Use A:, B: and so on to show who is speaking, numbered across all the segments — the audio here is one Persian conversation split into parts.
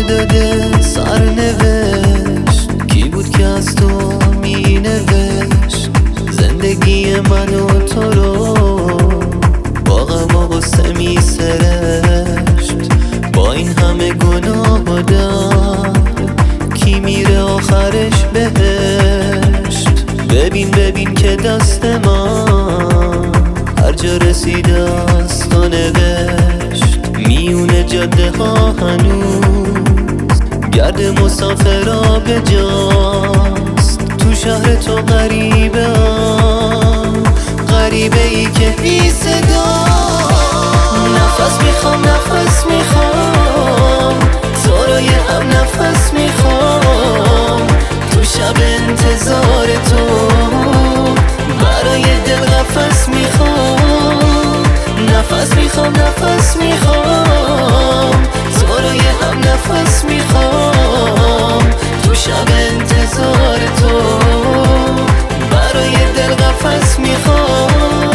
A: داده سرنوشت، کی بود که از تو می نوشت زندگی من و تو رو، با غم و غصه می سرشت. با این همه گناه و درد کی میره آخرش بهشت؟ ببین ببین که دست من هر جا رسیده است و نوشت. میونه جاده ها هنوز گرد مسافرها به جاست. تو شهر تو غریبه هم، غریبه ای که بی صدا. نفس میخوام نفس میخوام، تو رو یه هم نفس میخوام. تو شب انتظار تو برای دل قفس میخوام. نفس میخوام نفس میخوام، تو رو یه هم نفس میخوام. تو شب انتظار تو برای دل قفس میخوام.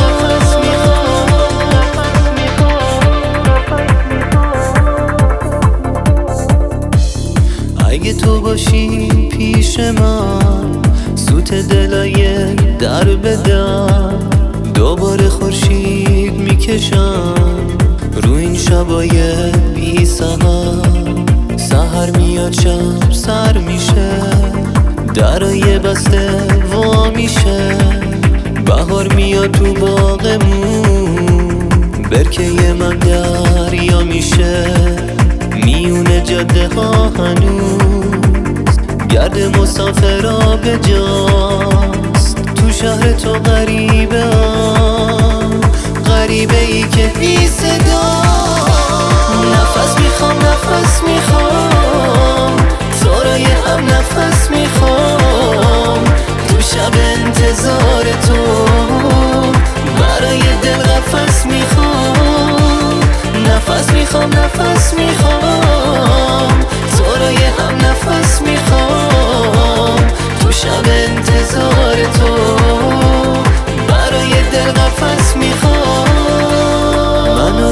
A: اگه تو باشی پیش من، سوت دلای در به در، دوباره خورشید میکشم رو این شبای بی سحر میاد شب سر میشه، درای بسته وا میشه. بهار میاد تو باغمون، برکه من دریا میشه. میونه جاده ها هنوز گرد مسافرها به جاست. تو شهر تو غریبه هم، غریبه ای که بی صدا. نفس میخوام نفس میخوام، تو رو یه هم نفس میخوام. تو شب انتظار تو برای دل قفس میخوام. نفس میخوام نفس میخوام، تو رو یه هم نفس میخوام. تو شب انتظار تو برای دل قفس میخوام. منو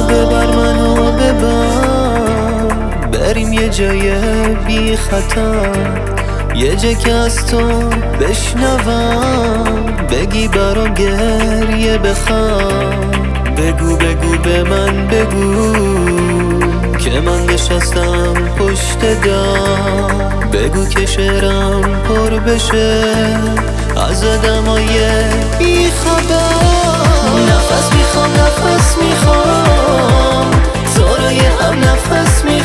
A: ببر بریم یه جای بی خطر، یه جا که از تو بشنوم بگی برام گریه بخوام. بگو بگو به من بگو که من نشستم پشت در. بگو که شعرم پر بشه از آدمای بی خبر. نفس میخوام نفس میخوام، تو رو یه هم نفس میخوام.